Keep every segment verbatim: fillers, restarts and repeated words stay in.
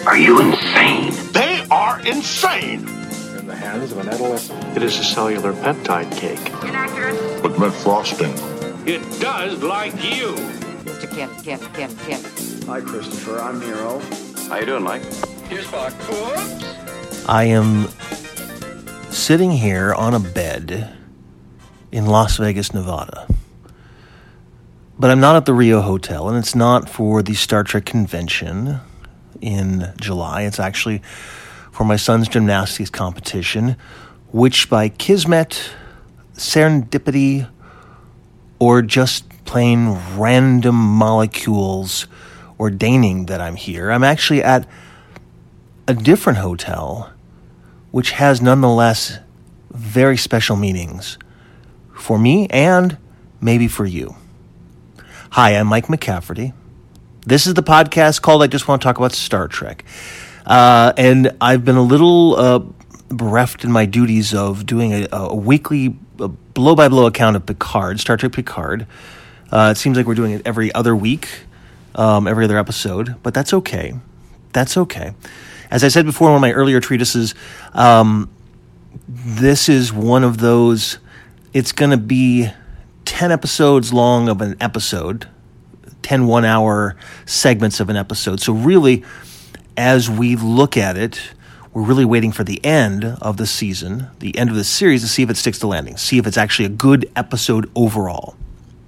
Are you insane? They are insane! In the hands of an adolescent. It is a cellular peptide cake. Inaccurate. But meant frosting. It does like you. Mister Kip, Kip, Kip, Kip. Hi, Christopher. I'm Nero. How you doing, Mike? Here's Spock. Whoops. I am sitting here on a bed in Las Vegas, Nevada. But I'm not at the Rio Hotel, and it's not for the Star Trek convention in July. It's actually for my son's gymnastics competition, which by kismet, serendipity, or just plain random molecules ordaining that I'm here, I'm actually at a different hotel, which has nonetheless very special meanings for me and maybe for you. Hi, I'm Mike McCafferty. This is the podcast called I Just Want to Talk About Star Trek. Uh, and I've been a little uh, bereft in my duties of doing a, a weekly blow-by-blow account of Picard, Star Trek Picard. Uh, it seems like we're doing it every other week, um, every other episode, but that's okay. That's okay. As I said before in one of my earlier treatises, um, this is one of those, it's going to be ten episodes long of an episode, ten one-hour segments of an episode. So really, as we look at it, we're really waiting for the end of the season, the end of the series, to see if it sticks to landing, see if it's actually a good episode overall.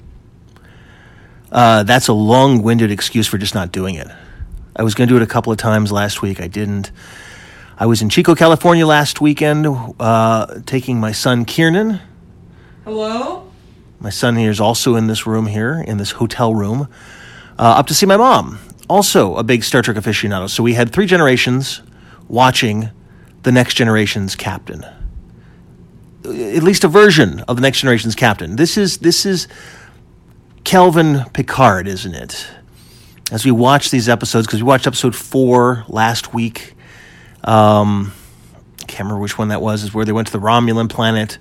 Uh, that's a long-winded excuse for just not doing it. I was going to do it a couple of times last week. I didn't. I was in Chico, California last weekend, uh, taking my son Kiernan. Hello? My son here is also in this room here, in this hotel room, uh, up to see my mom, also a big Star Trek aficionado. So we had three generations watching the Next Generation's Captain. At least a version of the Next Generation's Captain. This is this is Kelvin Picard, isn't it? As we watch these episodes, because we watched episode four last week. Um, I can't remember which one that was, is where they went to the Romulan planet.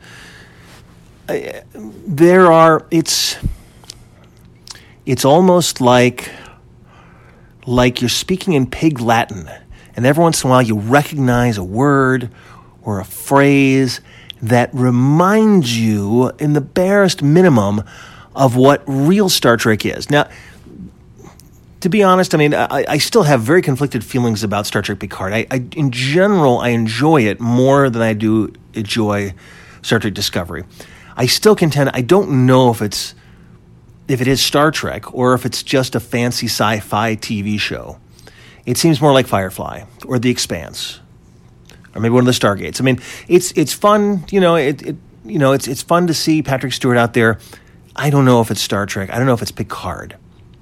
There are, it's, it's almost like, like you're speaking in pig Latin, and every once in a while you recognize a word or a phrase that reminds you, in the barest minimum, of what real Star Trek is. Now, to be honest, I mean, I, I still have very conflicted feelings about Star Trek Picard. I, I, in general, I enjoy it more than I do enjoy Star Trek Discovery. I still contend I don't know if it's if it is Star Trek or if it's just a fancy sci-fi T V show. It seems more like Firefly or The Expanse or maybe one of the Stargates. I mean, it's it's fun, you know. It, it you know it's it's fun to see Patrick Stewart out there. I don't know if it's Star Trek. I don't know if it's Picard.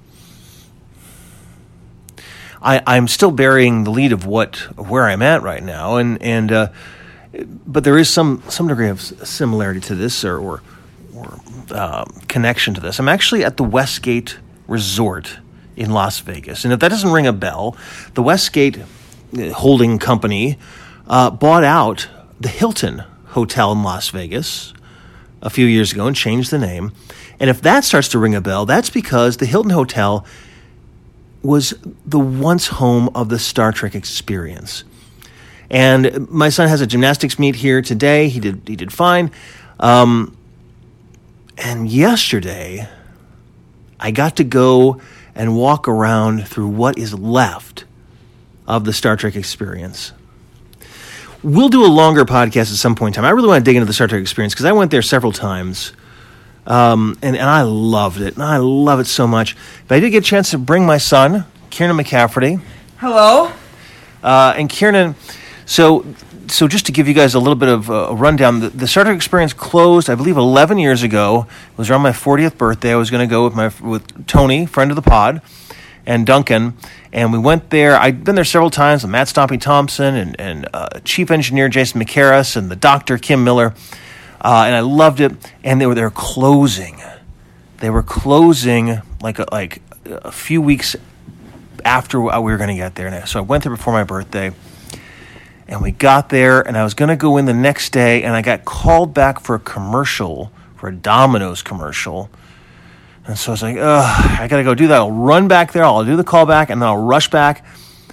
I, I'm still burying the lead of what of where I'm at right now, and and. Uh, But there is some, some degree of similarity to this or or, or uh, connection to this. I'm actually at the Westgate Resort in Las Vegas. And if that doesn't ring a bell, the Westgate holding company uh, bought out the Hilton Hotel in Las Vegas a few years ago and changed the name. And if that starts to ring a bell, that's because the Hilton Hotel was the once home of the Star Trek experience. And my son has a gymnastics meet here today. He did he did fine. Um, and yesterday, I got to go and walk around through what is left of the Star Trek experience. We'll do a longer podcast at some point in time. I really want to dig into the Star Trek experience because I went there several times. Um, and, and I loved it. And I love it so much. But I did get a chance to bring my son, Kiernan McCafferty. Hello? Uh, and Kiernan... So, so just to give you guys a little bit of a rundown, the, the Star Trek experience closed, I believe, eleven years ago. It was around my fortieth birthday. I was going to go with my with Tony, friend of the pod, and Duncan, and we went there. I'd been there several times with Matt Stompy Thompson and and uh, Chief Engineer Jason McCarris and the Doctor Kim Miller, uh, and I loved it. And they were there closing. They were closing like a, like a few weeks after we were going to get there. And so I went there before my birthday. And we got there, and I was going to go in the next day, and I got called back for a commercial, for a Domino's commercial. And so I was like, ugh, I got to go do that. I'll run back there, I'll do the call back, and then I'll rush back.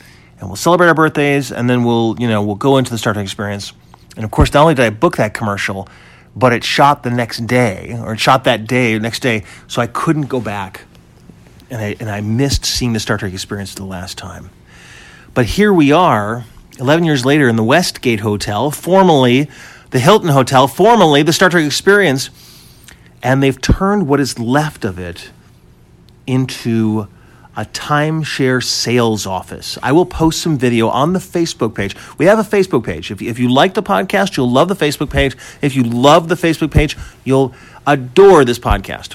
and we'll celebrate our birthdays, and then we'll, you know, we'll go into the Star Trek experience. And of course, not only did I book that commercial, but it shot the next day, or it shot that day, next day, so I couldn't go back. And I, and I missed seeing the Star Trek experience the last time. But here we are, eleven years later in the Westgate Hotel, formerly the Hilton Hotel, formerly the Star Trek experience, and they've turned what is left of it into a timeshare sales office. I will post some video on the Facebook page. We have a Facebook page. If you, if you like the podcast, you'll love the Facebook page. If you love the Facebook page, you'll adore this podcast.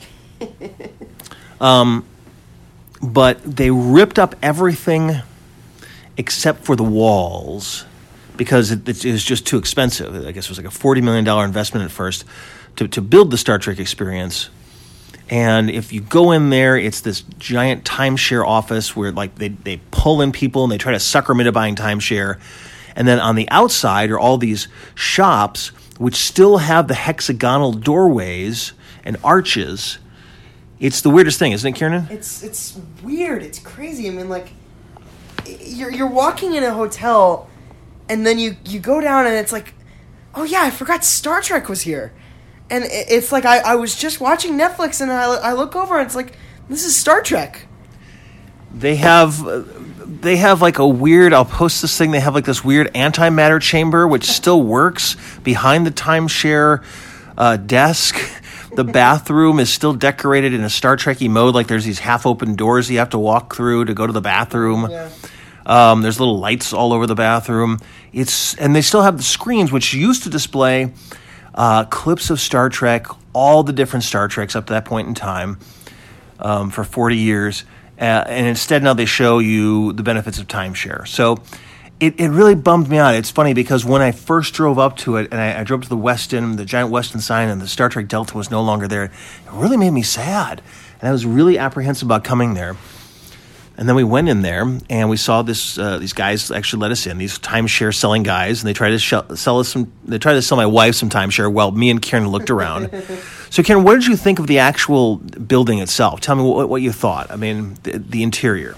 um, but they ripped up everything except for the walls because it, it was just too expensive. I guess it was like a forty million dollars investment at first to, to build the Star Trek experience. And if you go in there, it's this giant timeshare office where like they, they pull in people and they try to sucker them into buying timeshare. And then on the outside are all these shops which still have the hexagonal doorways and arches. It's the weirdest thing, isn't it, Kieran? It's it's weird. It's crazy. I mean, like, you're you're walking in a hotel, and then you, you go down and it's like, oh yeah, I forgot Star Trek was here. And it's like I, I was just watching Netflix, and I, I look over, and it's like, this is Star Trek. They have, they have like a weird, I'll post this thing, they have like this weird antimatter chamber, which still works, behind the timeshare uh, desk. The bathroom is still decorated in a Star Trek-y mode, like there's these half-open doors you have to walk through to go to the bathroom. Yeah. Um, there's little lights all over the bathroom. It's and they still have the screens, which used to display Uh, clips of Star Trek, all the different Star Treks up to that point in time um, for forty years. Uh, and instead now they show you the benefits of timeshare. So it, it really bummed me out. It's funny because when I first drove up to it, and I, I drove to the Westin, the giant Westin sign, and the Star Trek Delta was no longer there, it really made me sad. And I was really apprehensive about coming there. And then we went in there, and we saw this. Uh, these guys actually let us in. These timeshare selling guys, and they tried to sh- sell us some. They tried to sell my wife some timeshare. While me and Kieran looked around. So, Kieran, what did you think of the actual building itself? Tell me what, what you thought. I mean, the, the interior.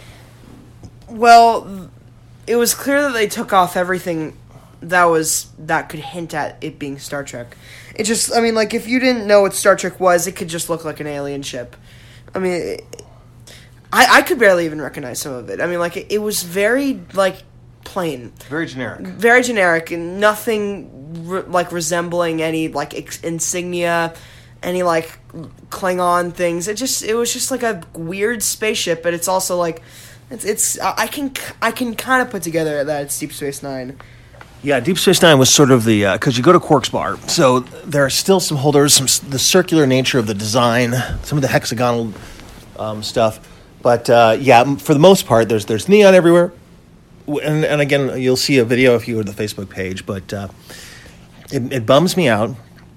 Well, it was clear that they took off everything that was that could hint at it being Star Trek. It just, I mean, like if you didn't know what Star Trek was, it could just look like an alien ship. I mean. It, I, I could barely even recognize some of it. I mean, like, it, it was very, like, plain. Very generic. Very generic, and nothing, re- like, resembling any, like, ex- insignia, any, like, Klingon things. It just, it was just, like, a weird spaceship, but it's also, like, it's, it's I can, I can kind of put together that it's Deep Space Nine. Yeah, Deep Space Nine was sort of the, because uh, you go to Quark's Bar, so there are still some holders, some the circular nature of the design, some of the hexagonal um, stuff. But, uh, yeah, for the most part, there's there's neon everywhere. And, and again, you'll see a video if you go to the Facebook page. But uh, it, it bums me out.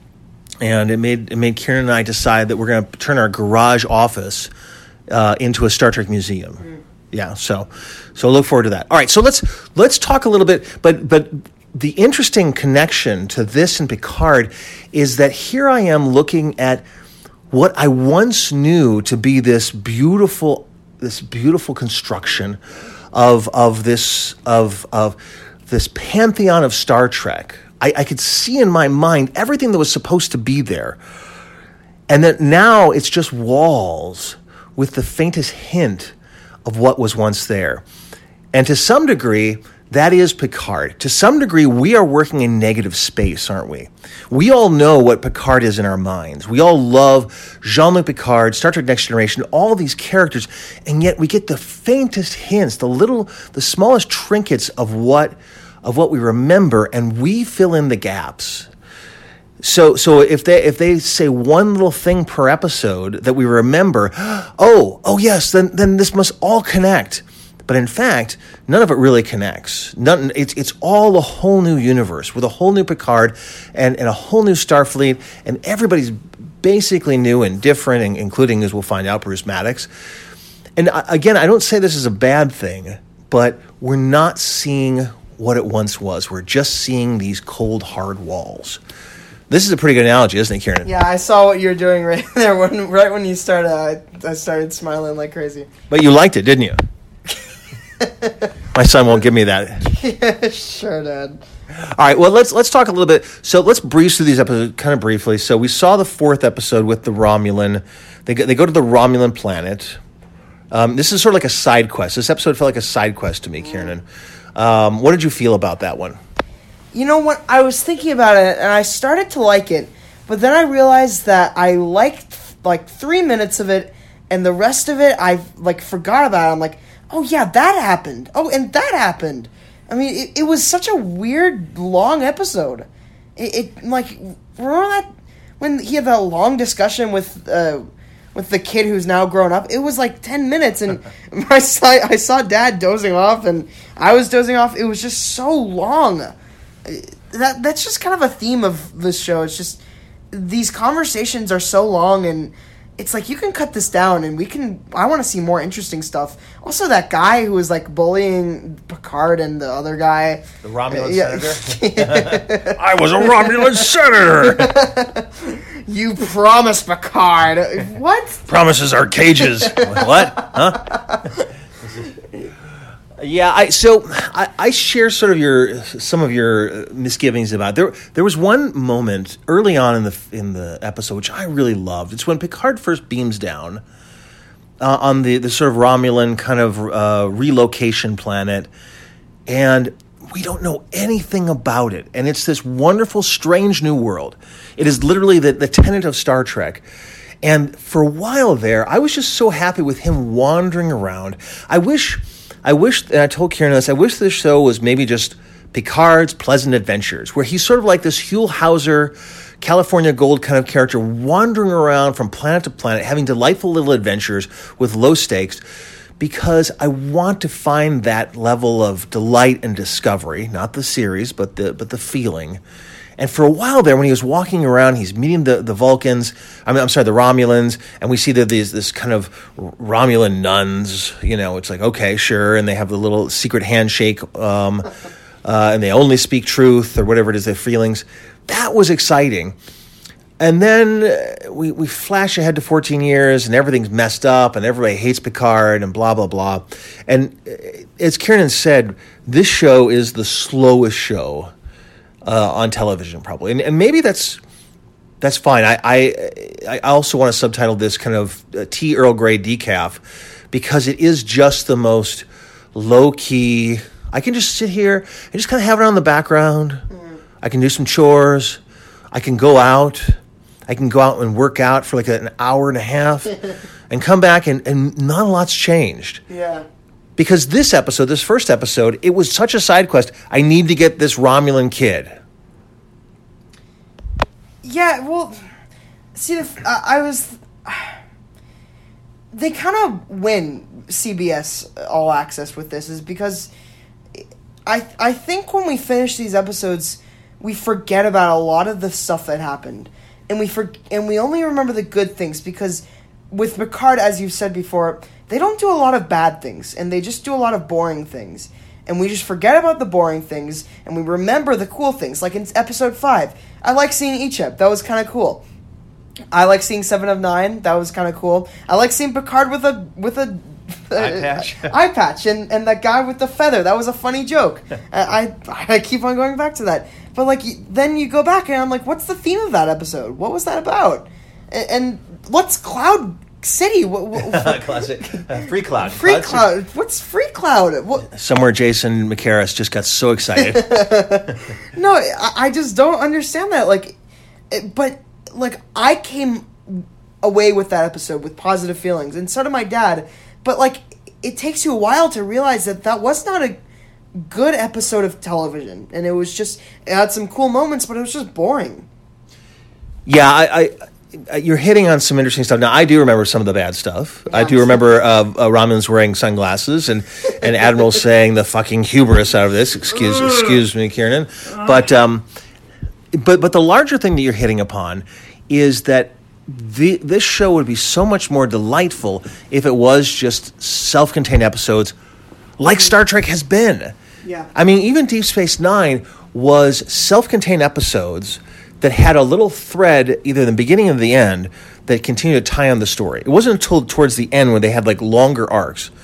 And it made it made Kieran and I decide that we're going to turn our garage office uh, into a Star Trek museum. Mm. Yeah, so so look forward to that. All right, so let's let's talk a little bit. But but the interesting connection to this and Picard is that here I am looking at what I once knew to be this beautiful this beautiful construction of of this of of this pantheon of Star Trek. I, I could see in my mind everything that was supposed to be there, and that now it's just walls with the faintest hint of what was once there. And to some degree, that is Picard. To some degree, we are working in negative space, aren't we? We all know what Picard is in our minds. We all love Jean-Luc Picard, Star Trek Next Generation, all these characters, and yet we get the faintest hints, the little, the smallest trinkets of what, of what we remember, and we fill in the gaps. So, so if they if they say one little thing per episode that we remember, oh, oh yes, then then this must all connect. But in fact, none of it really connects. None, it's it's all a whole new universe with a whole new Picard and, and a whole new Starfleet, and everybody's basically new and different, including, as we'll find out, Bruce Maddox. And again, I don't say this is a bad thing, but we're not seeing what it once was. We're just seeing these cold, hard walls. This is a pretty good analogy, isn't it, Kieran? Yeah, I saw what you were doing right there. When, right when you started, I, I started smiling like crazy. But you liked it, didn't you? My son won't give me that. Yeah, sure, Dad. All right, well, let's let's talk a little bit. So let's breeze through these episodes kind of briefly. So we saw the fourth episode with the Romulan. They go, they go to the Romulan planet. Um, this is sort of like a side quest. This episode felt like a side quest to me, Kiernan. Um, what did you feel about that one? You know what? I was thinking about it, and I started to like it, but then I realized that I liked like three minutes of it, and the rest of it I like forgot about. I'm like, oh yeah, that happened. Oh, and that happened. I mean, it, it was such a weird, long episode. It, it like remember that when he had that long discussion with uh, with the kid who's now grown up. It was like ten minutes, and I saw I saw Dad dozing off, and I was dozing off. It was just so long. That that's just kind of a theme of this show. It's just these conversations are so long, and it's like you can cut this down, and we can. I want to see more interesting stuff. Also, that guy who was like bullying Picard and the other guy, The Romulan yeah. senator? I was a Romulan senator! You promised Picard. What? Promises are cages. What? Huh? Yeah, I so I, I share sort of your some of your misgivings about it. there. There was one moment early on in the in the episode which I really loved. It's when Picard first beams down uh, on the, the sort of Romulan kind of uh, relocation planet, and we don't know anything about it. And it's this wonderful, strange new world. It is literally the, the tenet of Star Trek. And for a while there, I was just so happy with him wandering around. I wish... I wish, and I told Kieran this, I wish this show was maybe just Picard's Pleasant Adventures, where he's sort of like this Huell Hauser, California Gold kind of character, wandering around from planet to planet, having delightful little adventures with low stakes, because I want to find that level of delight and discovery, not the series, but the but the feeling. And for a while there, when he was walking around, he's meeting the, the Vulcans, I mean, I'm sorry, the Romulans, and we see that these this kind of Romulan nuns, you know, it's like, okay, sure, and they have the little secret handshake, um, uh, and they only speak truth, or whatever it is, their feelings. That was exciting. And then uh, we, we flash ahead to fourteen years, and everything's messed up, and everybody hates Picard, and blah, blah, blah. And uh, as Kieran said, this show is the slowest show Uh, on television, probably, and, and maybe that's that's fine. I, I I also want to subtitle this kind of uh, tea Earl Grey decaf, because it is just the most low key. I can just sit here and just kind of have it on in the background. Mm. I can do some chores. I can go out. I can go out and work out for like an hour and a half, and come back and, and not a lot's changed. Yeah. Because this episode, this first episode, it was such a side quest. I need to get this Romulan kid. Yeah, well, see, the, uh, I was... They kind of win C B S All Access with this, is because I I think when we finish these episodes, we forget about a lot of the stuff that happened. And we for, and we only remember the good things, because with Picard, as you've said before, they don't do a lot of bad things, and they just do a lot of boring things. And we just forget about the boring things, and we remember the cool things. Like in episode five, I like seeing Icheb. That was kind of cool. I like seeing Seven of Nine. That was kind of cool. I like seeing Picard with a with a eye patch, eye patch, and, and that guy with the feather. That was a funny joke. I, I I keep on going back to that. But like then you go back, and I'm like, what's the theme of that episode? What was that about? And, and what's Cloud City? What, what, Classic. Uh, free Cloud. Free Cloud. Cloud. What's Free Cloud? What? Somewhere Jason McCarris just got so excited. No, I, I just don't understand that. Like, it, but like I came away with that episode with positive feelings, and so did my dad. But like, it takes you a while to realize that that was not a good episode of television, and it was just it had some cool moments, but it was just boring. Yeah, I. I You're hitting on some interesting stuff. Now, I do remember some of the bad stuff. Yeah, I do remember uh, uh, Romulans wearing sunglasses and, and Admiral saying the fucking hubris out of this. Excuse excuse me, Kieran. But um, but but the larger thing that you're hitting upon is that the, this show would be so much more delightful if it was just self-contained episodes like Star Trek has been. Yeah. I mean, even Deep Space Nine was self-contained episodes that had a little thread, either in the beginning or the end, that continued to tie on the story. It wasn't until towards the end when they had like longer arcs.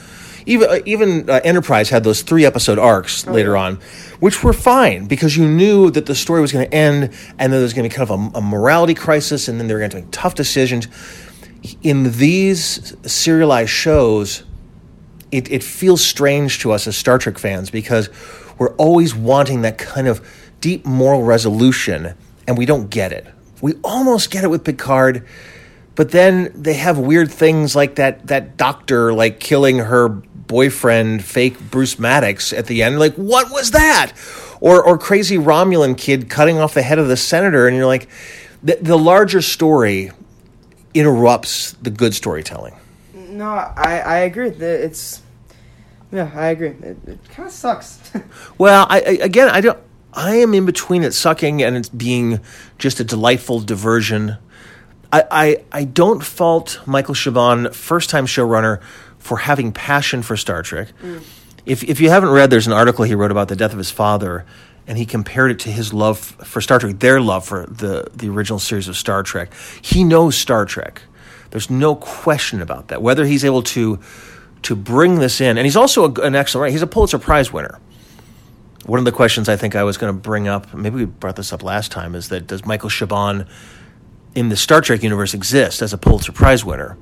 even uh, even uh, Enterprise had those three episode arcs Oh, later yeah. on, which were fine because you knew that the story was going to end, and then there was going to be kind of a, a morality crisis, and then they were going to make tough decisions. In these serialized shows, it, it feels strange to us as Star Trek fans because we're always wanting that kind of deep moral resolution, and we don't get it. We almost get it with Picard, but then they have weird things like that that doctor like killing her boyfriend, fake Bruce Maddox at the end. Like, what was that? Or or crazy Romulan kid cutting off the head of the senator, and you're like, the, the larger story interrupts the good storytelling. No, I, I agree. It's yeah, I agree. It, it kind of sucks. Well, I, I again, I don't. I am in between it sucking and it's being just a delightful diversion. I, I, I don't fault Michael Chabon, first-time showrunner, for having passion for Star Trek. Mm. If if you haven't read, there's an article he wrote about the death of his father, and he compared it to his love for Star Trek, their love for the, the original series of Star Trek. He knows Star Trek. There's no question about that. Whether he's able to to bring this in, and he's also a, an excellent writer. He's a Pulitzer Prize winner. One of the questions I think I was going to bring up, maybe we brought this up last time, is that does Michael Chabon in the Star Trek universe exist as a Pulitzer Prize winner?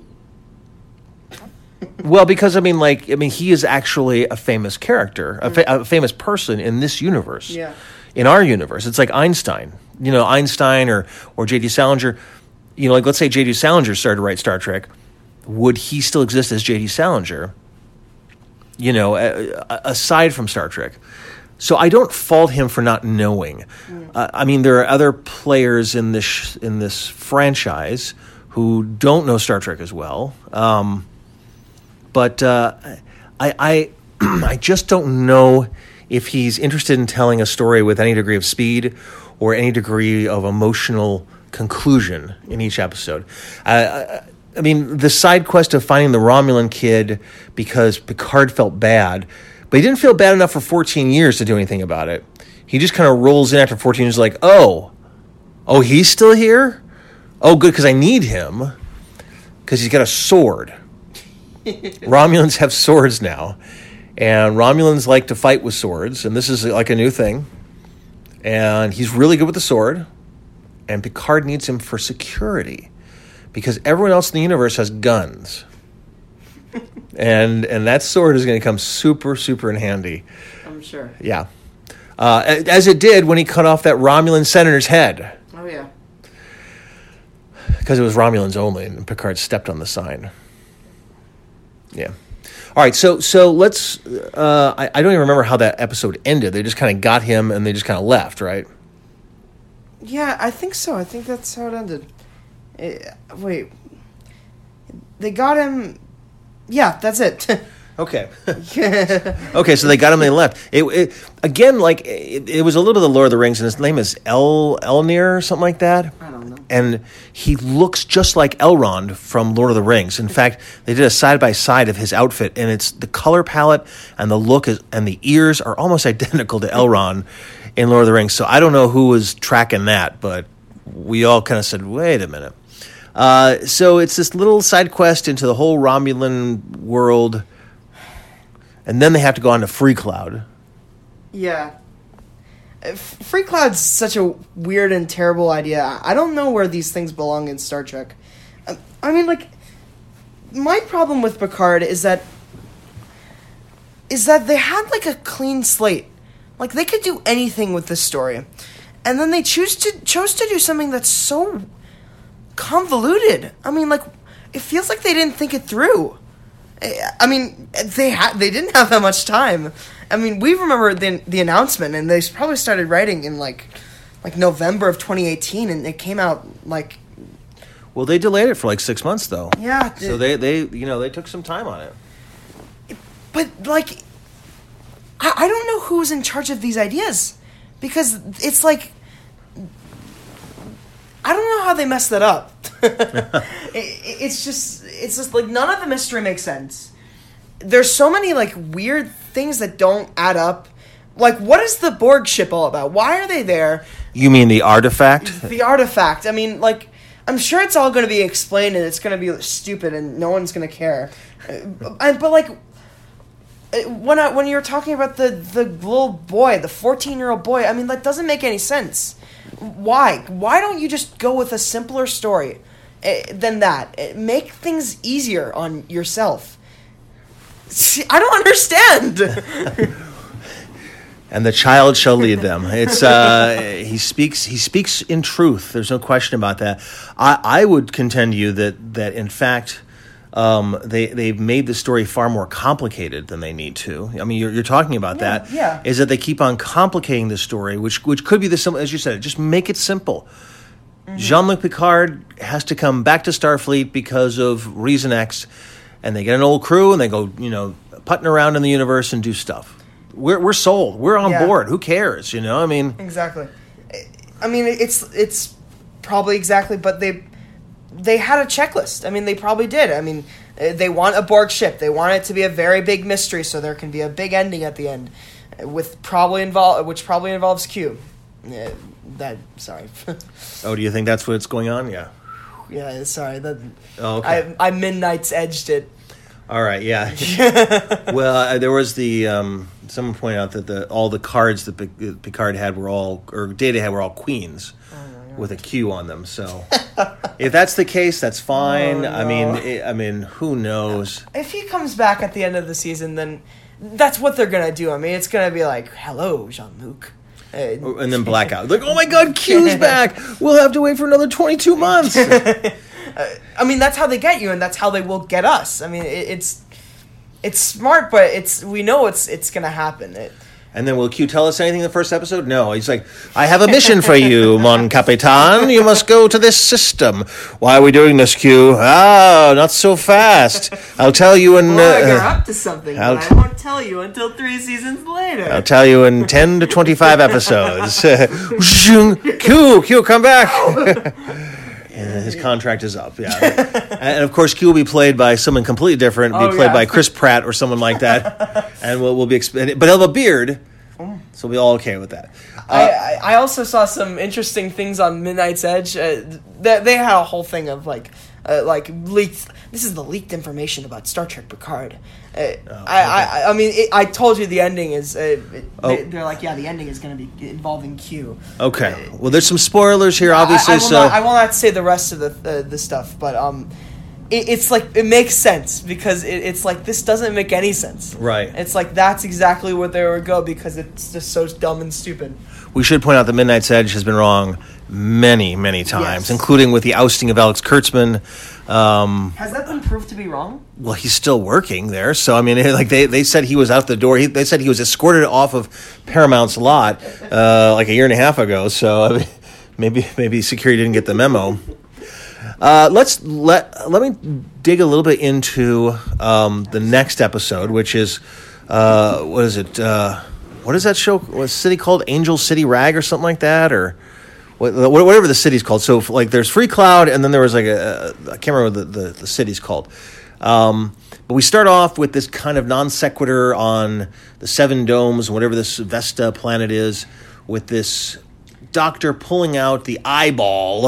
Well, because I mean, like, I mean, he is actually a famous character, a, fa- a famous person in this universe. Yeah. In our universe, it's like Einstein. You know, Einstein or or J D Salinger. You know, like let's say J D Salinger started to write Star Trek, would he still exist as J D Salinger? You know, a, a, aside from Star Trek. So I don't fault him for not knowing. Mm. Uh, I mean, there are other players in this sh- in this franchise who don't know Star Trek as well. Um, but uh, I I, I just don't know if he's interested in telling a story with any degree of speed or any degree of emotional conclusion in each episode. Uh, I mean, the side quest of finding the Romulan kid because Picard felt bad. But he didn't feel bad enough for fourteen years to do anything about it. He just kind of rolls in after fourteen years like, oh, oh, he's still here? Oh, good, because I need him. Because he's got a sword. Romulans have swords now. And Romulans like to fight with swords. And this is like a new thing. And he's really good with the sword. And Picard needs him for security. Because everyone else in the universe has guns. And and that sword is going to come super, super in handy. I'm sure. Yeah. Uh, as it did when he cut off that Romulan senator's head. Oh, yeah. Because it was Romulans only, and Picard stepped on the sign. Yeah. All right, so so let's... Uh, I, I don't even remember how that episode ended. They just kind of got him, and they just kind of left, right? Yeah, I think so. I think that's how it ended. It, wait. They got him... Yeah, that's it. Okay. Okay, so they got him, they left. It, it again, like it, it was a little bit of the Lord of the Rings, and his name is El Elnir or something like that. I don't know. And he looks just like Elrond from Lord of the Rings. In fact, they did a side by side of his outfit, and it's the color palette and the look is, and the ears are almost identical to Elrond in Lord of the Rings. So I don't know who was tracking that, but we all kind of said, "Wait a minute." Uh, so it's this little side quest into the whole Romulan world, and then they have to go on to Free Cloud. Yeah. F- Free Cloud's such a weird and terrible idea. I don't know where these things belong in Star Trek. I, I mean, like, my problem with Picard is that is that they had, like, a clean slate. Like, they could do anything with this story. And then they choose to chose to do something that's so convoluted. I mean, like, it feels like they didn't think it through. I mean, they had they didn't have that much time. I mean, we remember the the announcement, and they probably started writing in like like November of twenty eighteen, and it came out like. Well, they delayed it for like six months, though. Yeah. So they they you know they took some time on it. But like, I I don't know who's in charge of these ideas, because it's like. I don't know how they messed that up. it, it's just, it's just like none of the mystery makes sense. There's so many like weird things that don't add up. Like, what is the Borg ship all about? Why are they there? You mean the artifact? The artifact. I mean, like, I'm sure it's all going to be explained, and it's going to be stupid, and no one's going to care. Uh, but like, when I, when you're talking about the, the little boy, the fourteen-year-old boy, I mean, that doesn't make any sense. Why? Why don't you just go with a simpler story uh, than that? Uh, make things easier on yourself. See, I don't understand. And the child shall lead them. It's uh, he speaks. He speaks in truth. There's no question about that. I, I would contend to you that that in fact, um, they they've made the story far more complicated than they need to. I mean, you're, you're talking about yeah, that. Yeah. Is that they keep on complicating the story, which which could be the simple, as you said. Just make it simple. Mm-hmm. Jean-Luc Picard has to come back to Starfleet because of reason X, and they get an old crew and they go, you know, putting around in the universe and do stuff. We're we're sold. We're on yeah. board. Who cares? You know, I mean, exactly. I mean, it's it's probably exactly, but they they had a checklist. I mean, they probably did. I mean, they want a Borg ship. They want it to be a very big mystery, so there can be a big ending at the end, with probably involve which probably involves Q. Yeah, that sorry. Oh, do you think that's what's going on? Yeah. Yeah, sorry. That oh, okay. I I Midnight's edged it. All right, yeah. Well, uh, there was the um, someone pointed out that the all the cards that P- Picard had were all or Data had were all queens oh, with a Q on them. So if that's the case, that's fine. Oh, no. I mean, it, I mean, who knows? If he comes back at the end of the season, then that's what they're gonna do. I mean, it's gonna be like, "Hello, Jean-Luc." Uh, and then blackout. Like, oh my God, Q's back. We'll have to wait for another twenty-two months. Uh, I mean, that's how they get you, and that's how they will get us. I mean, it, it's it's smart, but it's we know it's it's gonna happen. It, and then will Q tell us anything in the first episode? No. He's like, I have a mission for you, Mon Capitan. You must go to this system. Why are we doing this, Q? Ah, not so fast. I'll tell you in... Well, uh, you're up to something, I'll but I won't tell you until three seasons later. I'll tell you in ten to twenty-five episodes. Q, Q, come back. And his contract is up, yeah. And, of course, Q will be played by someone completely different. Be oh, played yeah. by Chris Pratt or someone like that. And we'll, we'll be... Exp- but he'll have a beard, so we'll be all okay with that. Uh, I, I also saw some interesting things on Midnight's Edge. Uh, they, they had a whole thing of, like, uh, like leaked... This is the leaked information about Star Trek Picard. Uh, oh, okay. I, I I mean, it, I told you the ending is... Uh, it, oh. they, they're like, yeah, the ending is going to be involving Q. Okay. Well, there's some spoilers here, obviously. I, I, will, so not, I will not say the rest of the uh, the stuff, but um, it, it's like, it makes sense, because it, it's like, this doesn't make any sense. Right. It's like, that's exactly where they would go, because it's just so dumb and stupid. We should point out that Midnight's Edge has been wrong many, many times, yes. including with the ousting of Alex Kurtzman. Um, Has that been proved to be wrong? Well, he's still working there, so I mean, like they, they said he was out the door. He, they said he was escorted off of Paramount's lot uh, like a year and a half ago. So I mean, maybe maybe security didn't get the memo. Uh, let's let let me dig a little bit into um, the next episode, which is uh, what is it? Uh, what is that show? What's the city called? Angel City Rag or something like that, or whatever the city's called. So like there's Free Cloud, and then there was like a, I can't remember what the, the, the city's called. Um, but we start off with this kind of non sequitur on the Seven Domes, whatever this Vesta planet is, with this doctor pulling out the eyeball.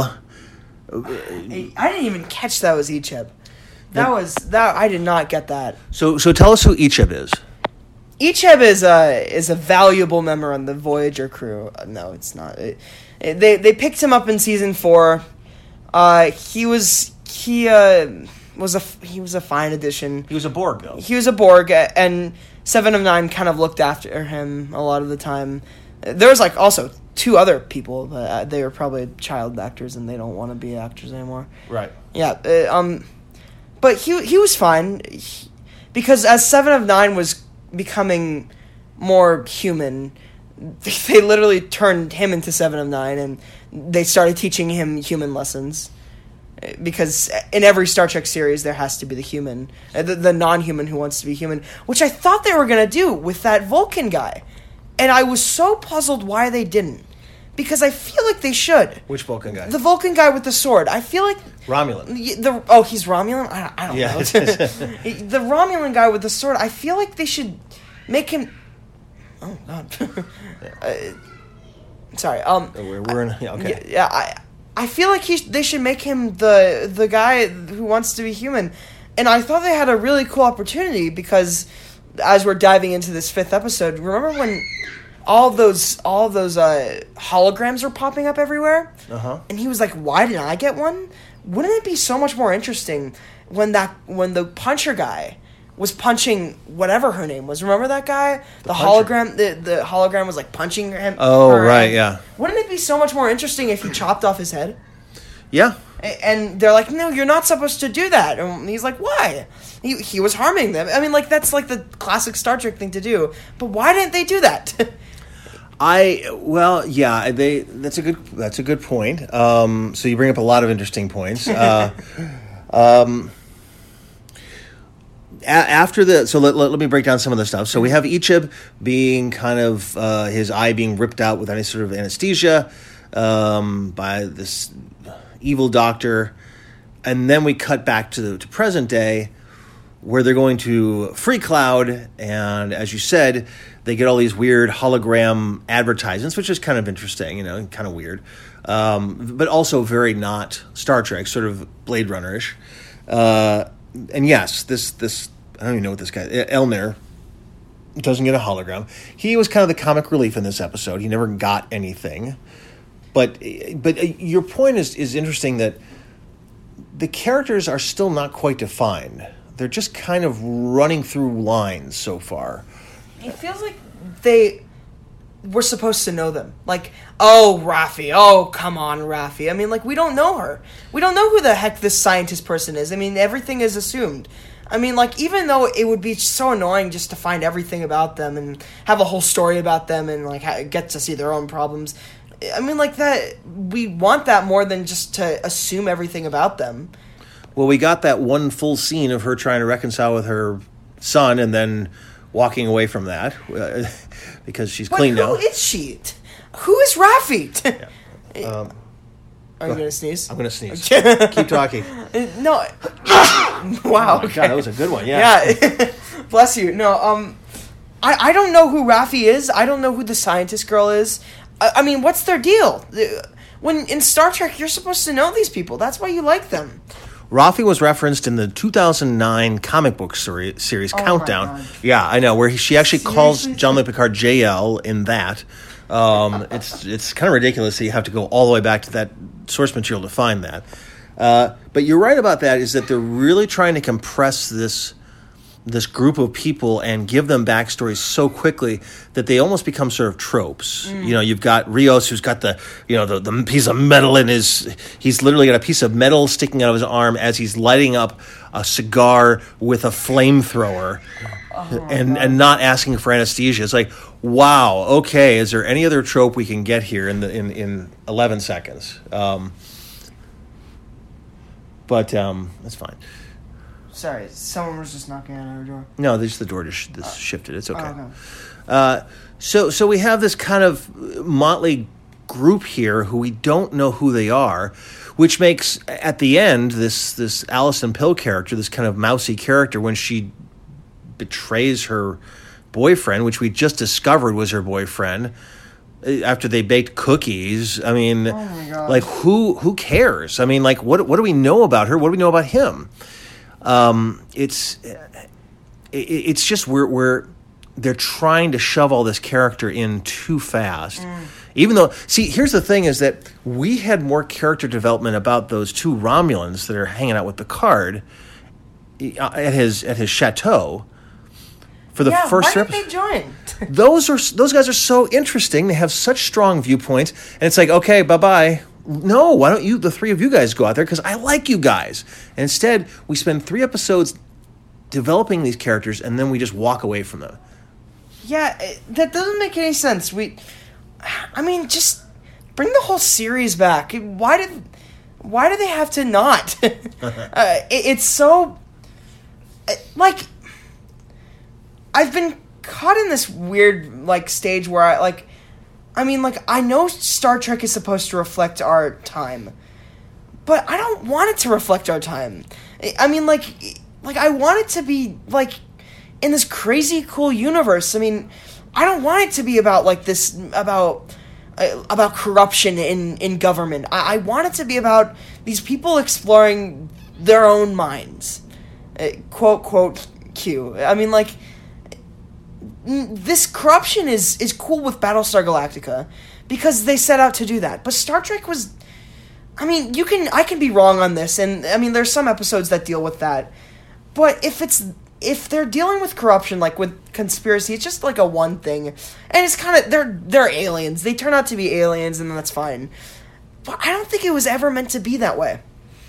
I, I didn't even catch that was Icheb. That was that I did not get that. So so tell us who Icheb is. Icheb is a is a valuable member on the Voyager crew. Uh, no, it's not. It, it, they they picked him up in season four. Uh, he was he uh, was a he was a fine addition. He was a Borg though. He was a Borg, and Seven of Nine kind of looked after him a lot of the time. There was like also two other people, but they were probably child actors and they don't want to be actors anymore. Right. Yeah. Uh, um, but he he was fine he, because as Seven of Nine was becoming more human, they literally turned him into Seven of Nine, and they started teaching him human lessons. Because in every Star Trek series, there has to be the human, the, the non-human who wants to be human, which I thought they were going to do with that Vulcan guy. And I was so puzzled why they didn't. Because I feel like they should. Which Vulcan guy? The Vulcan guy with the sword. I feel like... Romulan. The, oh, he's Romulan? I, I don't yeah. know. The Romulan guy with the sword, I feel like they should make him... Oh, God. uh, sorry. Um, oh, we're, we're in... Yeah, okay. Yeah, I... I feel like he sh- they should make him the the guy who wants to be human. And I thought they had a really cool opportunity because as we're diving into this fifth episode, remember when all those all those uh, holograms were popping up everywhere? Uh-huh. And he was like, "Why didn't I get one?" Wouldn't it be so much more interesting when that when the puncher guy was punching whatever her name was? Remember that guy? The, the hologram the, the hologram was like punching him. Oh, her right, head. yeah. Wouldn't it be so much more interesting if he chopped off his head? Yeah. And they're like, "No, you're not supposed to do that." And he's like, "Why?" He he was harming them. I mean, like, that's like the classic Star Trek thing to do. But why didn't they do that? I well, yeah, they. That's a good. That's a good point. Um, so you bring up a lot of interesting points. Uh, um, a- after the, so let, let let me break down some of the stuff. So we have Icheb being kind of uh, his eye being ripped out with any sort of anesthesia um, by this evil doctor, and then we cut back to the to present day, where they're going to Free Cloud, and as you said, they get all these weird hologram advertisements, which is kind of interesting, you know, kind of weird, um, but also very not Star Trek, sort of Blade Runner-ish. Uh, and yes, this this I don't even know what this guy Elnir doesn't get a hologram. He was kind of the comic relief in this episode. He never got anything, but but your point is is interesting that the characters are still not quite defined. They're just kind of running through lines so far. It feels like they were supposed to know them. Like, oh, Raffi. Oh, come on, Raffi. I mean, like, we don't know her. We don't know who the heck this scientist person is. I mean, everything is assumed. I mean, like, even though it would be so annoying just to find everything about them and have a whole story about them and, like, ha- get to see their own problems. I mean, like, that, we want that more than just to assume everything about them. Well, we got that one full scene of her trying to reconcile with her son and then walking away from that uh, because she's but clean who now. Who is she? Who is Raffi? Yeah. Um, Are you going to sneeze? I'm going to sneeze. Keep talking. No. Wow. Oh my okay. God, that was a good one. Yeah. Yeah. Bless you. No, um, I, I don't know who Raffi is. I don't know who the scientist girl is. I, I mean, what's their deal? When in Star Trek, you're supposed to know these people. That's why you like them. Raffi was referenced in the two thousand nine comic book seri- series Oh Countdown. Yeah, I know, where he, she actually Seriously? calls Jean-Luc Picard J L in that. Um, it's it's kind of ridiculous that you have to go all the way back to that source material to find that. Uh, but you're right about that, is that they're really trying to compress this this group of people and give them backstories so quickly that they almost become sort of tropes. Mm. You know, you've got Rios, who's got the, you know, the, the piece of metal in his, he's literally got a piece of metal sticking out of his arm as he's lighting up a cigar with a flamethrower oh, and, and not asking for anesthesia. It's like, wow, okay, is there any other trope we can get here in the in, in eleven seconds? Um, but um, that's fine. Sorry, someone was just knocking on our door. No, this the door just this shifted. It's okay. Oh, no. Uh, so so we have this kind of motley group here who we don't know who they are, which makes at the end this this Alison Pill character, this kind of mousy character, when she betrays her boyfriend, which we just discovered was her boyfriend after they baked cookies. I mean, oh my God. like who who cares? I mean, like what what do we know about her? What do we know about him? Um, it's it, it's just we're we're they're trying to shove all this character in too fast. Mm. Even though, see, here's the thing: is that we had more character development about those two Romulans that are hanging out with Picard at his at his chateau for the yeah, first why did episode. they join? those are those guys are so interesting. They have such strong viewpoints, and it's like, okay, bye bye. No, why don't you, the three of you guys, go out there because I like you guys. And instead, we spend three episodes developing these characters, and then we just walk away from them. Yeah, that doesn't make any sense. We, I mean, just bring the whole series back. Why did, why do they have to not? uh, it, it's so, like, I've been caught in this weird, like, stage where I, like, I mean, like, I know Star Trek is supposed to reflect our time, but I don't want it to reflect our time. I mean, like, like I want it to be, like, in this crazy cool universe. I mean, I don't want it to be about, like, this, about, uh, about corruption in, in government. I, I want it to be about these people exploring their own minds. Uh, quote, quote, Q. I mean, like, this corruption is is cool with Battlestar Galactica because they set out to do that. But Star Trek was, I mean, you can I can be wrong on this, and I mean, there's some episodes that deal with that. But if it's if they're dealing with corruption, like with conspiracy, it's just like a one thing, and it's kind of they're they're aliens. They turn out to be aliens, and that's fine. But I don't think it was ever meant to be that way.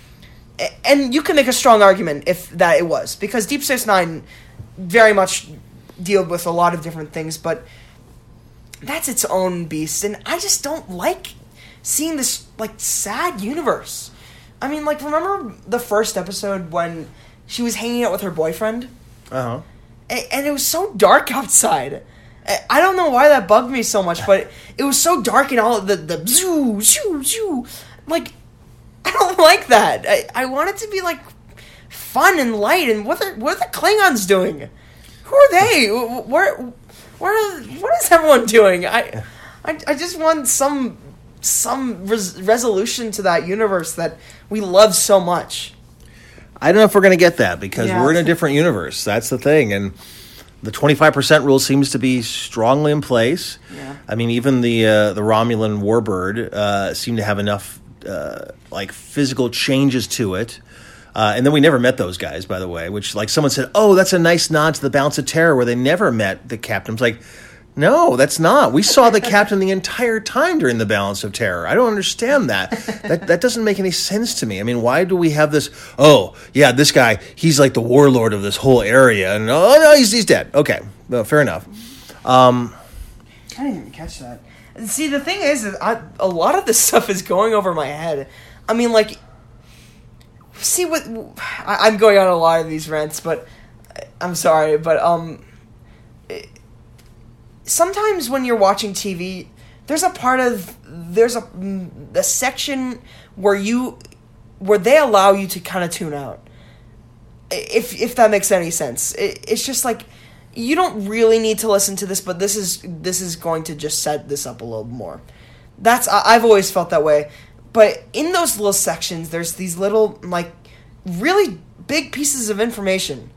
And you can make a strong argument if that it was, because Deep Space Nine very much dealt with a lot of different things, but that's its own beast, and I just don't like seeing this, like, sad universe. I mean, like, remember the first episode when she was hanging out with her boyfriend? Uh-huh. And it was so dark outside. I don't know why that bugged me so much, but it was so dark and all the, the zoo, zoo, zoo. Like, I don't like that. I, I want it to be, like, fun and light, and what are, what are the Klingons doing? Who are they? Where, where are, what is everyone doing? I, I, I just want some some res- resolution to that universe that we love so much. I don't know if we're going to get that, because Yeah. we're in a different universe. That's the thing, and the twenty-five percent rule seems to be strongly in place. Yeah. I mean, even the uh, the Romulan warbird uh, seemed to have enough uh, like physical changes to it. Uh, and then we never met those guys, by the way, which, like, someone said, oh, that's a nice nod to the Balance of Terror, where they never met the captain. It's like, no, that's not. We saw the captain the entire time during the Balance of Terror. I don't understand that. That that doesn't make any sense to me. I mean, why do we have this, oh, yeah, this guy, he's like the warlord of this whole area, and oh, no, he's, he's dead. Okay, well, fair enough. Um, I didn't even catch that. See, the thing is, is I, a lot of this stuff is going over my head. I mean, like, see what I, I'm going on a lot of these rants, but I'm sorry, but um, it, sometimes when you're watching T V, there's a part of there's a a section where you where they allow you to kind of tune out. If if that makes any sense, it, it's just like you don't really need to listen to this, but this is this is going to just set this up a little more. That's I, I've always felt that way. But in those little sections, there's these little, like, really big pieces of information.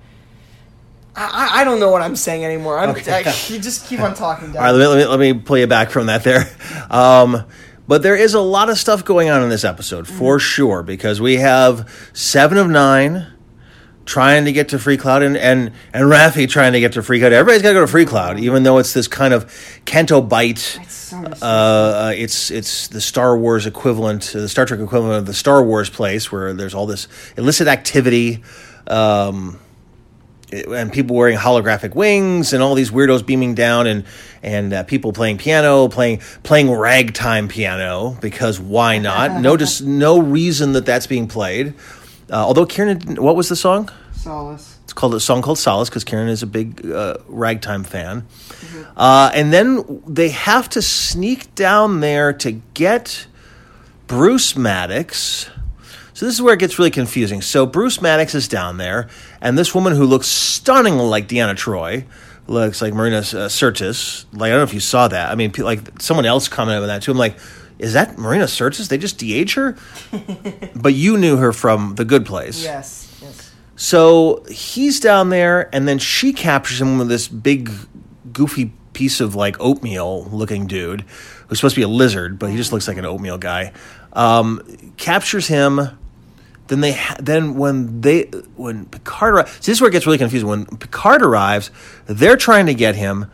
I, I, I don't know what I'm saying anymore. I'm, Okay. I, you just keep on talking, Dad. all right, let me, let me let me pull you back from that there. Um, but there is a lot of stuff going on in this episode, for Mm-hmm. sure, because we have Seven of Nine trying to get to Free Cloud, and, and, and Raffi trying to get to Free Cloud. Everybody's got to go to Free Cloud, even though it's this kind of Canto Bite. It's so disgusting. Uh, it's it's the Star Wars equivalent, the Star Trek equivalent of the Star Wars place, where there's all this illicit activity, um, it- and people wearing holographic wings, and all these weirdos beaming down, and and uh, people playing piano, playing playing ragtime piano, because why not? No, just no reason that that's being played. Uh, although Kieran, didn't- what was the song? Solace. It's called a song called Solace, because Kieran is a big uh, ragtime fan. Uh, and then they have to sneak down there to get Bruce Maddox. So this is where it gets really confusing. So Bruce Maddox is down there, and this woman who looks stunningly like Deanna Troi, looks like Marina uh, Sirtis. Like, I don't know if you saw that. I mean, pe- like, someone else commented on that too. I'm like, is that Marina Sirtis? They just de-age her? But you knew her from The Good Place. Yes, yes. So he's down there, and then she captures him with this big, goofy piece of, like, oatmeal-looking dude, who's supposed to be a lizard, but he just looks like an oatmeal guy. Um, captures him. Then they, ha- then when they, when Picard arrives, see, this is where it gets really confusing. When Picard arrives, they're trying to get him.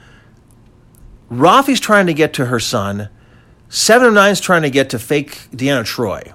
Raffi's trying to get to her son. Seven of Nine's trying to get to fake Deanna Troi.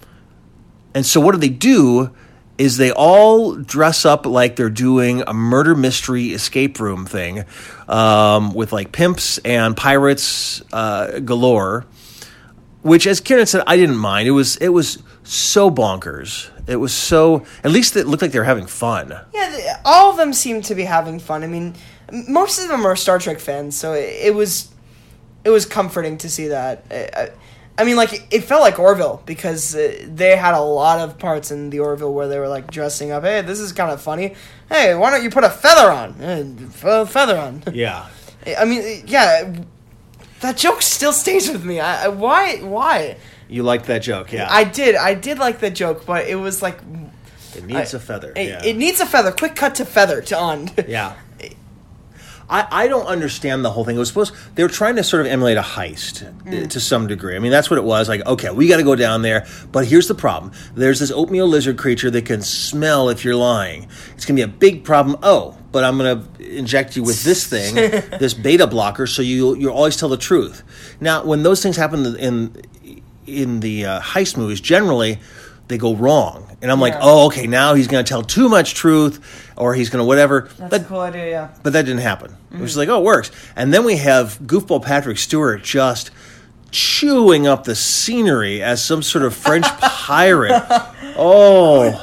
And so what do they do is they all dress up like they're doing a murder mystery escape room thing, um, with, like, pimps and pirates uh, galore, which, as Kieran said, I didn't mind. It was it was so bonkers. It was so, at least it looked like they were having fun. Yeah, the, all of them seem to be having fun. I mean, m- most of them are Star Trek fans, so it, it was it was comforting to see that. I, I, I mean, like, it felt like Orville, because uh, they had a lot of parts in the Orville where they were, like, dressing up. Hey, this is kind of funny. Hey, why don't you put a feather on? Uh, feather on. Yeah. I mean, yeah, that joke still stays with me. I, I why why? You liked that joke, yeah. I did. I did like the joke, but it was like it needs I- a feather. It, yeah. it needs a feather. Quick cut to feather to on. yeah. I, I don't understand the whole thing. It was supposed they were trying to sort of emulate a heist mm. to some degree. I mean, that's what it was. Like, okay, we got to go down there, but here's the problem: there's this oatmeal lizard creature that can smell if you're lying. It's gonna be a big problem. Oh, but I'm gonna inject you with this thing, this beta blocker, so you you always tell the truth. Now, when those things happen in in the uh, heist movies, generally they go wrong. And I'm yeah. like, oh, okay, now he's going to tell too much truth, or he's going to whatever. That's but, a cool idea, yeah. But that didn't happen. Mm-hmm. It was like, oh, it works. And then we have goofball Patrick Stewart just chewing up the scenery as some sort of French pirate. Oh.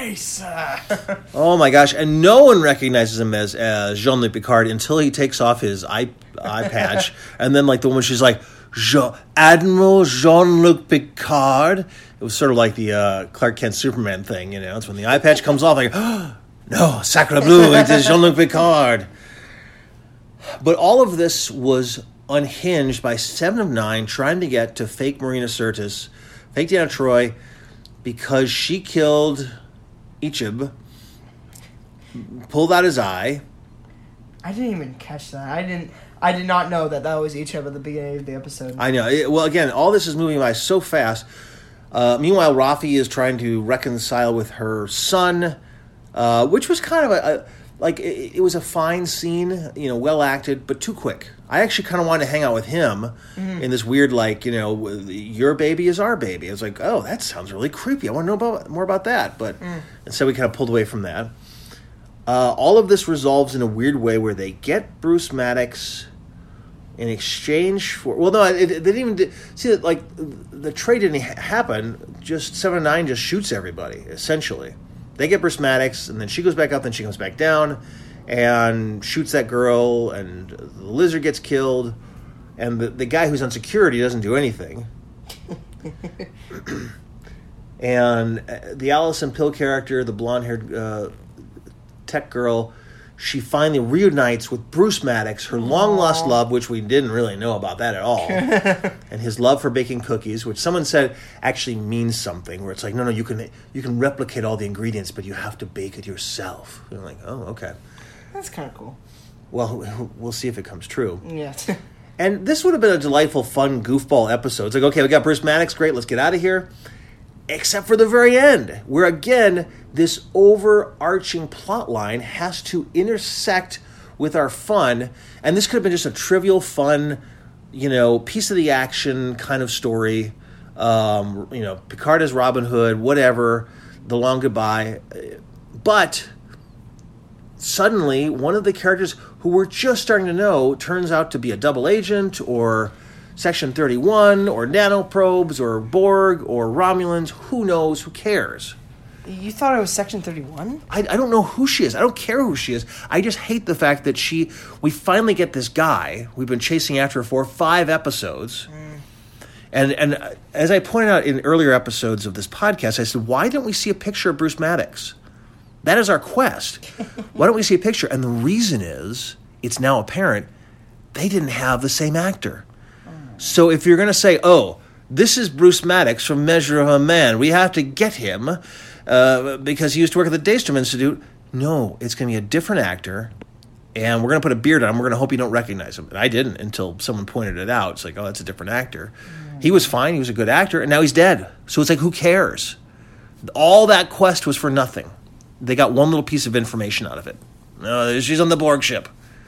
Oh, my gosh. And no one recognizes him as, as Jean-Luc Picard until he takes off his eye, eye patch. And then, like, the woman, she's like, Jean- Admiral Jean-Luc Picard. It was sort of like the uh, Clark Kent Superman thing, you know. It's when the eye patch comes off, like, oh, no, sacre bleu, it is Jean-Luc Picard. But all of this was unhinged by Seven of Nine trying to get to fake Marina Sirtis, fake Deanna Troi, because she killed Ichib, pulled out his eye. I didn't even catch that. I didn't. I did not know that that was Ichib at the beginning of the episode. I know. It, well, again, all this is moving by so fast. Uh, meanwhile, Rafi is trying to reconcile with her son, uh, which was kind of a, a like it, it was a fine scene, you know, well acted, but too quick. I actually kind of wanted to hang out with him mm-hmm. in this weird, like, you know, your baby is our baby. I was like, oh, that sounds really creepy. I want to know about more about that. But mm. instead, we kind of pulled away from that. Uh, all of this resolves in a weird way where they get Bruce Maddox in exchange for, well, no, it, it, they didn't even see that. Like the trade didn't ha- happen. Just Seven of Nine just shoots everybody. Essentially, they get Bruce Maddox, and then she goes back up, then she comes back down, and shoots that girl, and the lizard gets killed, and the the guy who's on security doesn't do anything. And the Allison Pill character, the blonde-haired uh, tech girl, she finally reunites with Bruce Maddox, her long-lost love, which we didn't really know about that at all, and his love for baking cookies, which someone said actually means something, where it's like, no, no, you can you can replicate all the ingredients, but you have to bake it yourself. And I'm like, oh, okay. That's kind of cool. Well, we'll see if it comes true. Yeah. And this would have been a delightful, fun, goofball episode. It's like, okay, we got Bruce Maddox, great, let's get out of here. Except for the very end, where, again, this overarching plot line has to intersect with our fun. And this could have been just a trivial, fun, you know, piece of the action kind of story. Um, you know, Picard as Robin Hood, whatever, The Long Goodbye. But suddenly, one of the characters who we're just starting to know turns out to be a double agent, or Section thirty-one, or nanoprobes, or Borg, or Romulans. Who knows? Who cares? You thought it was Section thirty-one? I, I don't know who she is. I don't care who she is. I just hate the fact that she... We finally get this guy we've been chasing after for five episodes. Mm. And and as I pointed out in earlier episodes of this podcast, I said, why didn't we see a picture of Bruce Maddox? That is our quest. Why don't we see a picture? And the reason is, it's now apparent, they didn't have the same actor. So if you're going to say, oh, this is Bruce Maddox from Measure of a Man, we have to get him uh, because he used to work at the Daystrom Institute. No, it's going to be a different actor, and we're going to put a beard on him. We're going to hope you don't recognize him. And I didn't until someone pointed it out. It's like, oh, that's a different actor. Mm. He was fine. He was a good actor, and now he's dead. So it's like, who cares? All that quest was for nothing. They got one little piece of information out of it. Uh, she's on the Borg ship.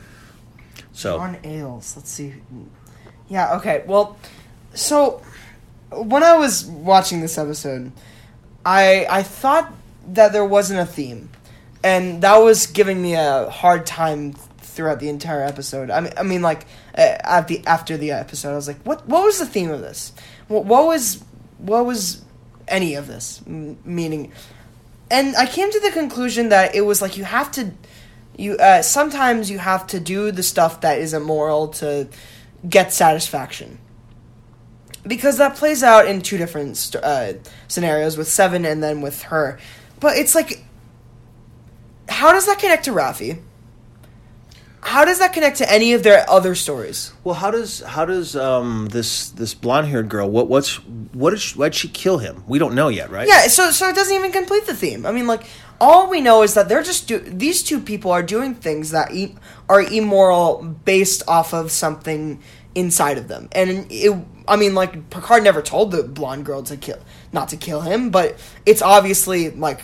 So John Ailes. Let's see. Yeah, okay, well, so, when I was watching this episode, I I thought that there wasn't a theme, and that was giving me a hard time throughout the entire episode. I mean, I mean like, uh, at the after the episode, I was like, what What was the theme of this? What, what was, what was any of this, M- meaning, and I came to the conclusion that it was like, you have to, you uh, sometimes you have to do the stuff that isn't moral to get satisfaction, because that plays out in two different uh, scenarios, with Seven and then with her. But it's like, how does that connect to Rafi? How does that connect to any of their other stories? Well, how does how does um, this this blonde haired girl, what what's what did she, why'd she kill him? We don't know yet, right? Yeah, so so it doesn't even complete the theme. I mean, like, all we know is that they're just do- these two people are doing things that e- are immoral based off of something inside of them. And it, I mean, like, Picard never told the blonde girl to kill, not to kill him, but it's obviously like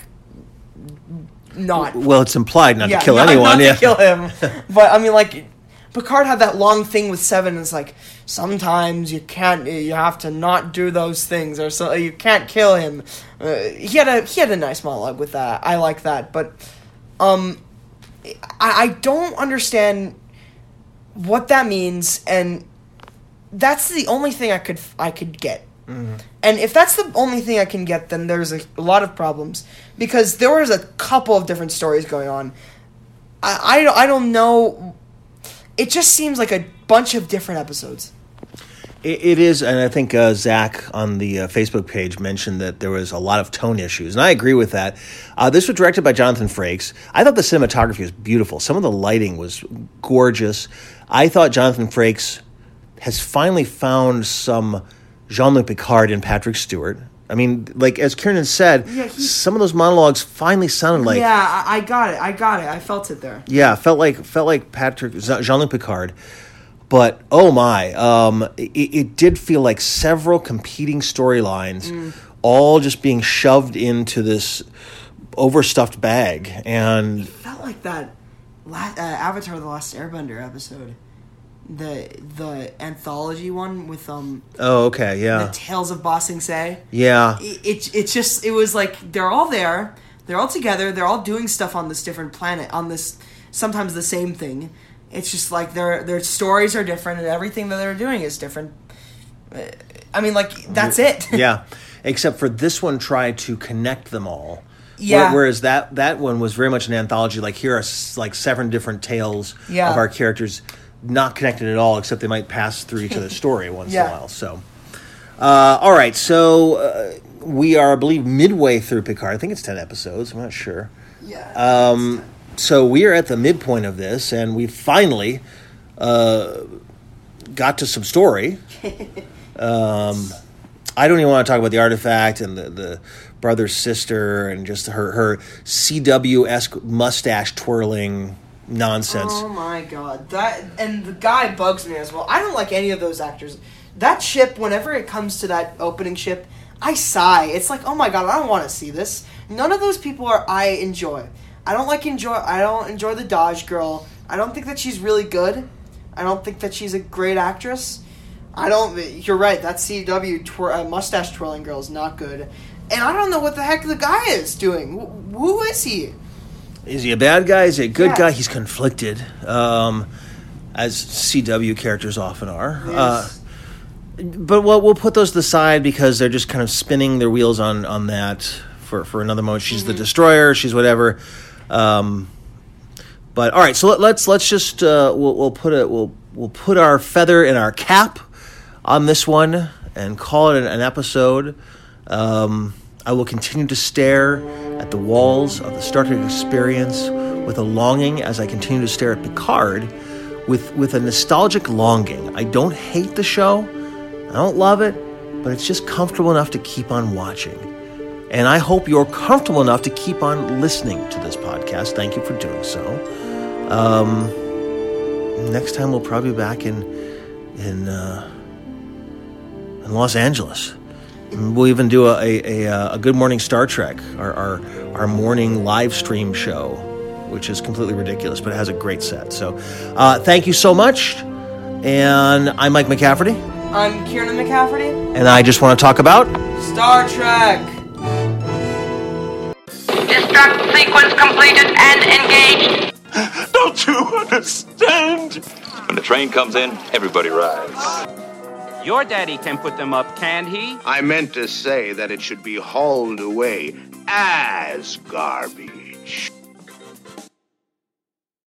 not. Well, it's implied not yeah, to kill not, anyone. Not yeah. to kill him, but I mean, like, Picard had that long thing with Seven. And it's like sometimes you can't, you have to not do those things, or so you can't kill him. Uh, he had a he had a nice monologue with that. I like that, but um, I, I don't understand what that means, and that's the only thing I could I could get. Mm-hmm. And if that's the only thing I can get, then there's a, a lot of problems, because there was a couple of different stories going on. I, I, I don't know. It just seems like a bunch of different episodes. It, it is, and I think uh, Zach on the uh, Facebook page mentioned that there was a lot of tone issues, and I agree with that. Uh, this was directed by Jonathan Frakes. I thought the cinematography was beautiful. Some of the lighting was gorgeous. I thought Jonathan Frakes has finally found some Jean-Luc Picard and Patrick Stewart. I mean, like, as Kieran said, yeah, he, some of those monologues finally sounded like... Yeah, I, I got it. I got it. I felt it there. Yeah, felt like felt like Patrick Jean-Luc Picard. But, oh my, um, it, it did feel like several competing storylines mm. all just being shoved into this overstuffed bag. And it felt like that la- uh, Avatar The Last Airbender episode. The the anthology one with um oh okay yeah the Tales of Ba Sing Se. Yeah, it, it it's just it was like they're all there, they're all together, they're all doing stuff on this different planet, on this sometimes the same thing. It's just like their their stories are different and everything that they're doing is different. I mean, like, that's it. Yeah, except for this one tried to connect them all. Yeah. Whereas that that one was very much an anthology. Like, here are like seven different tales yeah. of our characters. Not connected at all, except they might pass through each other's story once yeah. in a while. So, uh, all right. So uh, we are, I believe, midway through Picard. I think it's ten episodes. I'm not sure. Yeah. Um, so we are at the midpoint of this, and we finally uh, got to some story. um, I don't even want to talk about the artifact and the, the brother sister and just her her C W-esque mustache twirling nonsense. Oh my god. That and the guy bugs me as well. I don't like any of those actors. That ship, whenever it comes to that opening ship, I sigh. It's like, oh my god, I don't want to see this. None of those people are I enjoy. I don't like enjoy I don't enjoy the Dodge girl. I don't think that she's really good. I don't think that she's a great actress. I don't you're right, that C W twir, uh, mustache twirling girl is not good. And I don't know what the heck the guy is doing. Wh- who is he? Is he a bad guy? Is he a good yeah. guy? He's conflicted, um, as C W characters often are. Yes. Uh, but we'll, we'll put those to the side because they're just kind of spinning their wheels on, on that for, for another moment. She's mm-hmm. the destroyer. She's whatever. Um, but all right, so let, let's let's just uh, we'll we'll put a we'll we'll put our feather in our cap on this one and call it an, an episode. Um, I will continue to stare at the walls of the Star Trek experience with a longing as I continue to stare at Picard with, with a nostalgic longing. I don't hate the show. I don't love it, but it's just comfortable enough to keep on watching. And I hope you're comfortable enough to keep on listening to this podcast. Thank you for doing so. Um, next time we'll probably be back in, in, uh, in Los Angeles. We'll even do a, a, a, a Good Morning Star Trek, our, our our morning live stream show, which is completely ridiculous, but it has a great set. So uh, thank you so much. And I'm Mike McCafferty. I'm Kieran McCafferty. And I just want to talk about... Star Trek! Destruct sequence completed and engaged. Don't you understand? When the train comes in, everybody rides. Your daddy can put them up, can't he? I meant to say that it should be hauled away as garbage.